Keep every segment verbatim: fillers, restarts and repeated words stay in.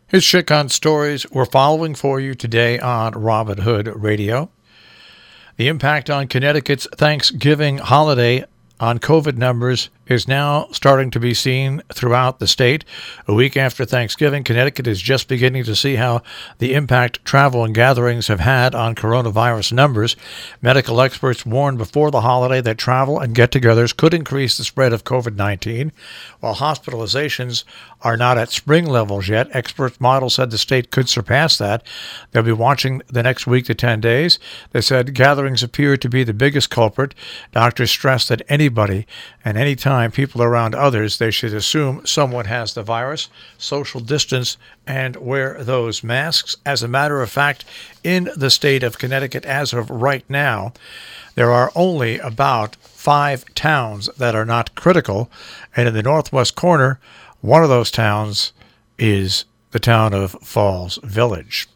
Here's Shitcon stories we're following for you today on Robin Hood Radio. The impact on Connecticut's Thanksgiving holiday on COVID numbers is now starting to be seen throughout the state. A week after Thanksgiving, Connecticut is just beginning to see how the impact travel and gatherings have had on coronavirus numbers. Medical experts warned before the holiday that travel and get-togethers could increase the spread of COVID nineteen. While hospitalizations are not at spring levels yet, experts model said the state could surpass that. They'll be watching the next week to ten days. They said gatherings appear to be the biggest culprit. Doctors stressed that anybody and any time people are around others, they should assume someone has the virus, social distance, and wear those masks. As a matter of fact, in the state of Connecticut as of right now, there are only about five towns that are not critical, and in the northwest corner, one of those towns is the town of Falls Village.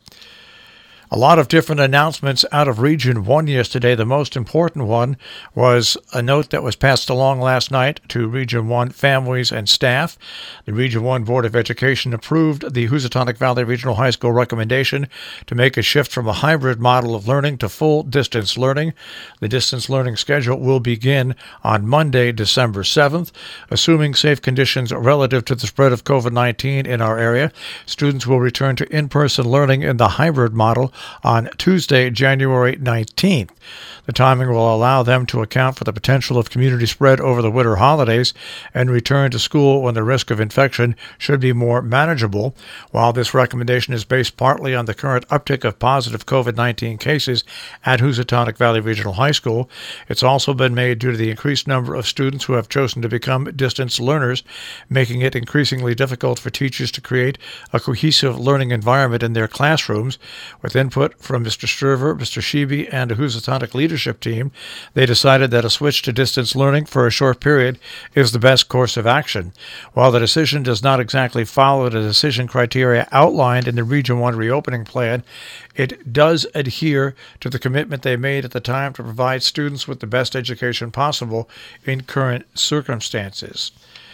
A lot of different announcements out of Region one yesterday. The most important one was a note that was passed along last night to Region one families and staff. The Region one Board of Education approved the Housatonic Valley Regional High School recommendation to make a shift from a hybrid model of learning to full distance learning. The distance learning schedule will begin on Monday, December seventh. Assuming safe conditions relative to the spread of COVID nineteen in our area, students will return to in-person learning in the hybrid model on Tuesday, January nineteenth. The timing will allow them to account for the potential of community spread over the winter holidays and return to school when the risk of infection should be more manageable. While this recommendation is based partly on the current uptick of positive COVID nineteen cases at Housatonic Valley Regional High School, it's also been made due to the increased number of students who have chosen to become distance learners, making it increasingly difficult for teachers to create a cohesive learning environment in their classrooms. With input from Mister Sturver, Mister Sheeby, and a Housatonic leadership team, they decided that a switch to distance learning for a short period is the best course of action. While the decision does not exactly follow the decision criteria outlined in the Region one reopening plan, it does adhere to the commitment they made at the time to provide students with the best education possible in current circumstances.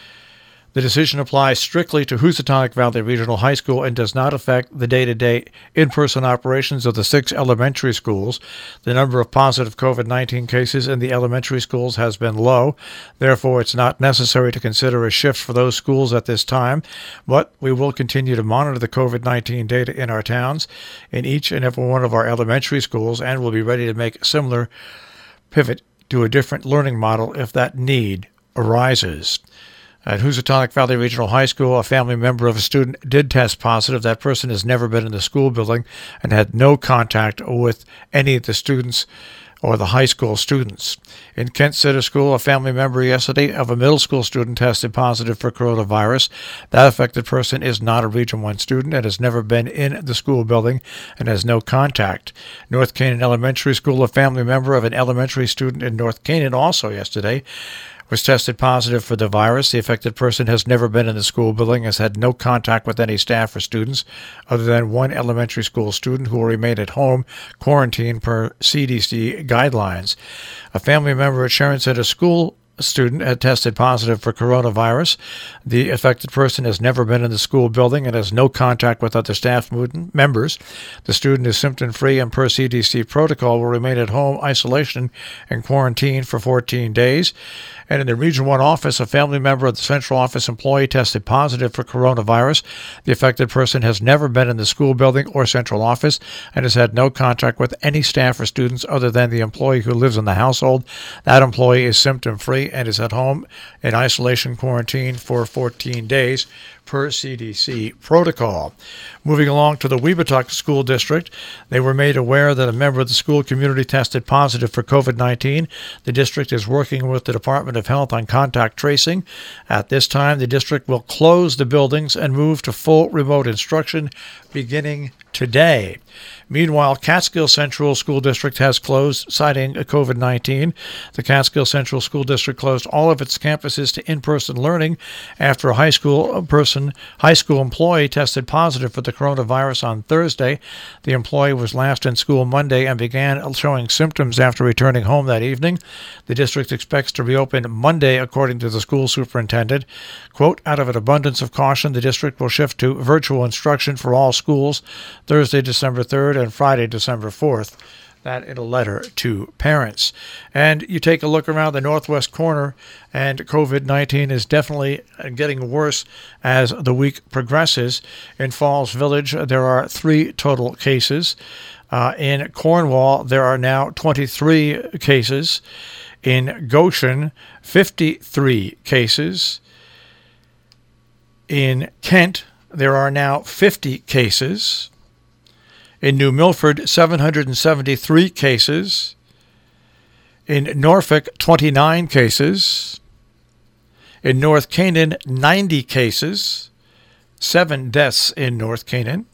The decision applies strictly to Housatonic Valley Regional High School and does not affect the day-to-day in-person operations of the six elementary schools. The number of positive COVID nineteen cases in the elementary schools has been low. Therefore, it's not necessary to consider a shift for those schools at this time, but we will continue to monitor the COVID nineteen data in our towns, in each and every one of our elementary schools, and will be ready to make a similar pivot to a different learning model if that need arises. At Housatonic Valley Regional High School, a family member of a student did test positive. That person has never been in the school building and had no contact with any of the students or the high school students. In Kent Center School, a family member yesterday of a middle school student tested positive for coronavirus. That affected person is not a Region one student and has never been in the school building and has no contact. North Canaan Elementary School, a family member of an elementary student in North Canaan also yesterday was tested positive for the virus. The affected person has never been in the school building, has had no contact with any staff or students other than one elementary school student who will remain at home, quarantined per C D C guidelines. A family member at Sharon Center School A student had tested positive for coronavirus. The affected person has never been in the school building and has no contact with other staff members. The student is symptom-free and per C D C protocol will remain at home, isolation, and quarantine for fourteen days. And in the Region one office, a family member of the central office employee tested positive for coronavirus. The affected person has never been in the school building or central office and has had no contact with any staff or students other than the employee who lives in the household. That employee is symptom-free and is at home in isolation quarantine for fourteen days per C D C protocol. Moving along to the Weebatuck School District, they were made aware that a member of the school community tested positive for COVID nineteen. The district is working with the Department of Health on contact tracing. At this time, the district will close the buildings and move to full remote instruction beginning today. Meanwhile, Catskill Central School District has closed, citing COVID nineteen. The Catskill Central School District closed all of its campuses to in-person learning after a high school person, high school employee tested positive for the coronavirus on Thursday. The employee was last in school Monday and began showing symptoms after returning home that evening. The district expects to reopen Monday, according to the school superintendent. Quote, out of an abundance of caution, the district will shift to virtual instruction for all schools Thursday, December third, and Friday, December fourth. That in a letter to parents. And you take a look around the northwest corner, and COVID nineteen is definitely getting worse as the week progresses. In Falls Village, there are three total cases. Uh, in Cornwall, there are now twenty-three cases. In Goshen, fifty-three cases. In Kent, there are now fifty cases. In New Milford, seven hundred seventy-three cases. In Norfolk, twenty-nine cases. In North Canaan, ninety cases. Seven deaths in North Canaan.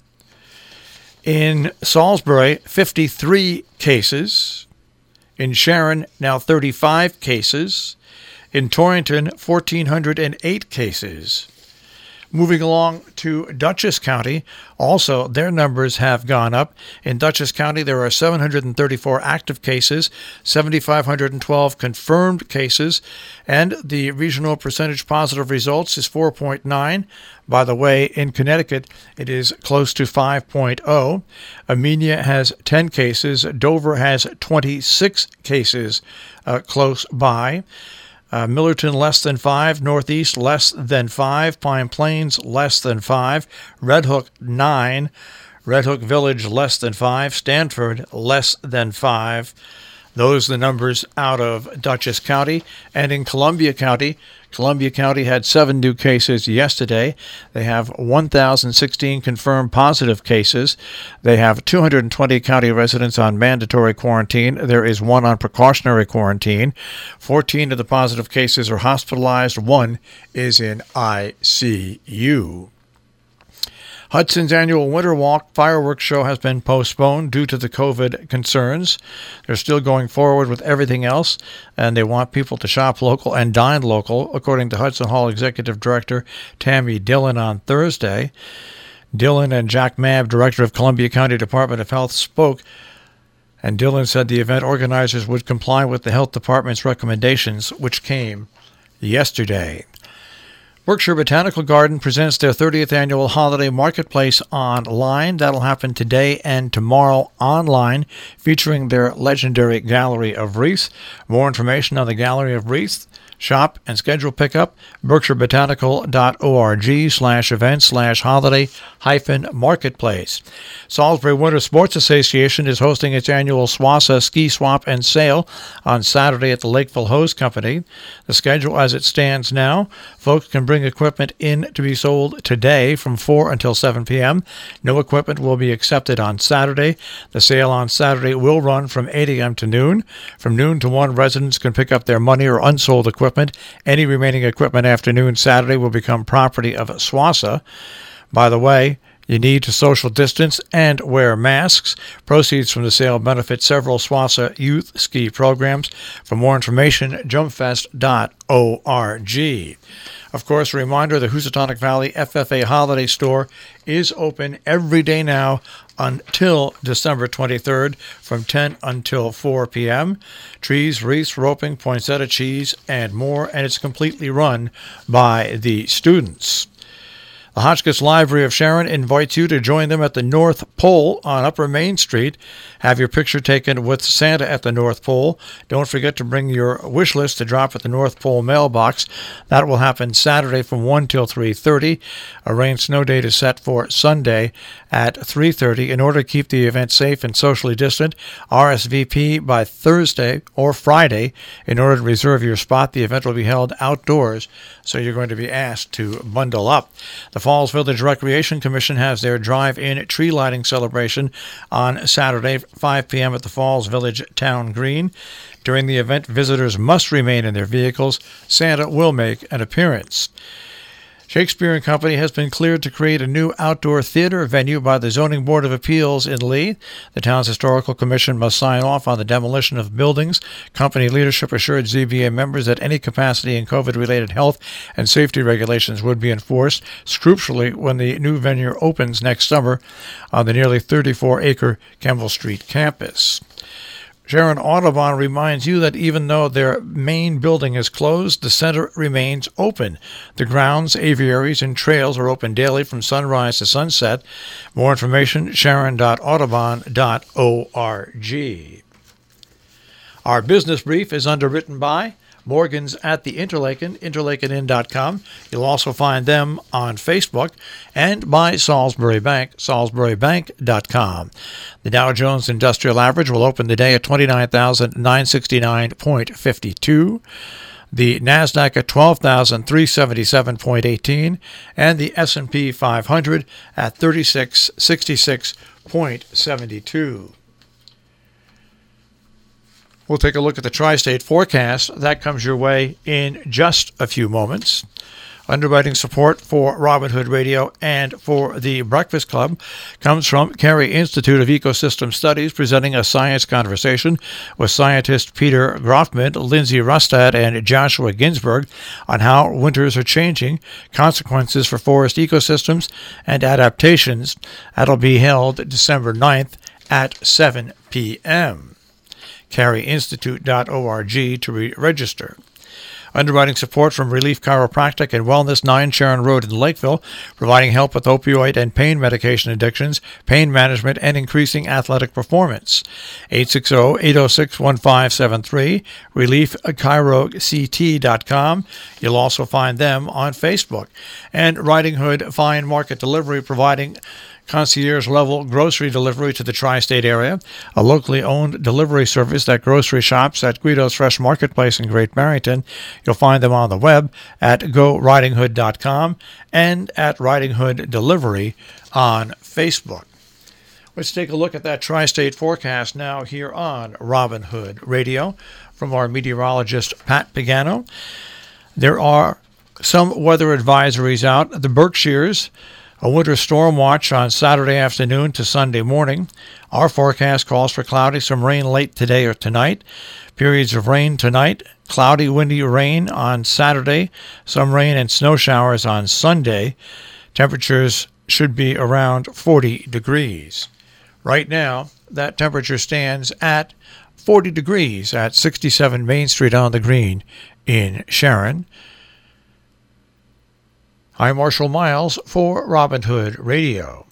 In Salisbury, fifty-three cases. In Sharon, now thirty-five cases. In Torrington, one thousand four hundred eight cases. Moving along to Dutchess County, also their numbers have gone up. In Dutchess County, there are seven hundred thirty-four active cases, seven thousand five hundred twelve confirmed cases, and the regional percentage positive results is four point nine. By the way, in Connecticut, it is close to five point oh. Amenia has ten cases. Dover has twenty-six cases uh, close by. Uh, Millerton, less than five. Northeast, less than five. Pine Plains, less than five. Red Hook, nine. Red Hook Village, less than five. Stanford, less than five. Those are the numbers out of Dutchess County. And in Columbia County, Columbia County had seven new cases yesterday. They have one thousand sixteen confirmed positive cases. They have two hundred twenty county residents on mandatory quarantine. There is one on precautionary quarantine. fourteen of the positive cases are hospitalized. One is in I C U. Hudson's annual Winter Walk fireworks show has been postponed due to the COVID concerns. They're still going forward with everything else, and they want people to shop local and dine local, according to Hudson Hall Executive Director Tammy Dillon on Thursday. Dillon and Jack Mabb, Director of Columbia County Department of Health, spoke, and Dillon said the event organizers would comply with the Health Department's recommendations, which came yesterday. Berkshire Botanical Garden presents their thirtieth annual holiday marketplace online. That'll happen today and tomorrow online, featuring their legendary Gallery of Wreaths. More information on the Gallery of Wreaths, shop, and schedule pickup, berkshirebotanical.org slash event slash holiday hyphen marketplace. Salisbury Winter Sports Association is hosting its annual SWASA Ski Swap and Sale on Saturday at the Lakeville Hose Company. The schedule as it stands now, folks can bring equipment in to be sold today from four until seven p.m. No equipment will be accepted on Saturday. The sale on Saturday will run from eight a.m. to noon. From noon to one, residents can pick up their money or unsold equipment. Any remaining equipment after noon Saturday will become property of SWASA. By the way, you need to social distance and wear masks. Proceeds from the sale benefit several SWASA youth ski programs. For more information, jump fest dot org. Of course, a reminder, the Housatonic Valley F F A Holiday Store is open every day now until December twenty-third from ten until four p.m. Trees, wreaths, roping, poinsettia cheese, and more, and it's completely run by the students. The Hotchkiss Library of Sharon invites you to join them at the North Pole on Upper Main Street. Have your picture taken with Santa at the North Pole. Don't forget to bring your wish list to drop at the North Pole mailbox. That will happen Saturday from one till three thirty. A rain snow date is set for Sunday at three thirty. In order to keep the event safe and socially distant, R S V P by Thursday or Friday. In order to reserve your spot, the event will be held outdoors, so you're going to be asked to bundle up. The Falls Village Recreation Commission has their drive-in tree lighting celebration on Saturday, five p.m. at the Falls Village Town Green. During the event, visitors must remain in their vehicles. Santa will make an appearance. Shakespeare and Company has been cleared to create a new outdoor theater venue by the Zoning Board of Appeals in Lee. The town's historical commission must sign off on the demolition of buildings. Company leadership assured Z B A members that any capacity and COVID-related health and safety regulations would be enforced scrupulously when the new venue opens next summer on the nearly thirty-four acre Kemble Street campus. Sharon Audubon reminds you that even though their main building is closed, the center remains open. The grounds, aviaries, and trails are open daily from sunrise to sunset. More information, sharon dot audubon dot org. Our business brief is underwritten by Morgan's at the Interlaken, interlaken inn dot com. You'll also find them on Facebook, and by Salisbury Bank, salisbury bank dot com. The Dow Jones Industrial Average will open the day at twenty-nine thousand nine hundred sixty-nine point five two. The NASDAQ at twelve thousand three hundred seventy-seven point one eight, and the S and P five hundred at thirty-six thousand sixty-six point seven two. We'll take a look at the Tri-State forecast. That comes your way in just a few moments. Underwriting support for Robin Hood Radio and for the Breakfast Club comes from Carey Institute of Ecosystem Studies, presenting a science conversation with scientists Peter Groffman, Lindsay Rustad, and Joshua Ginsberg on how winters are changing, consequences for forest ecosystems, and adaptations. That'll be held December ninth at seven p.m. carey institute dot org to re- register. Underwriting support from Relief Chiropractic and Wellness, nine Sharon Road in Lakeville, providing help with opioid and pain medication addictions, pain management, and increasing athletic performance. eight six zero, eight zero six, one five seven three, relief chiro c t dot com. You'll also find them on Facebook. And Riding Hood Fine Market Delivery, providing concierge-level grocery delivery to the tri-state area, a locally owned delivery service that grocery shops at Guido's Fresh Marketplace in Great Barrington. You'll find them on the web at go riding hood dot com and at Riding Hood Delivery on Facebook. Let's take a look at that tri-state forecast now here on Robin Hood Radio from our meteorologist Pat Pagano. There are some weather advisories out. The Berkshires, a winter storm watch on Saturday afternoon to Sunday morning. Our forecast calls for cloudy, some rain late today or tonight. Periods of rain tonight, cloudy, windy rain on Saturday, some rain and snow showers on Sunday. Temperatures should be around forty degrees. Right now, that temperature stands at forty degrees at sixty-seven Main Street on the Green in Sharon. I'm Marshall Miles for Robin Hood Radio.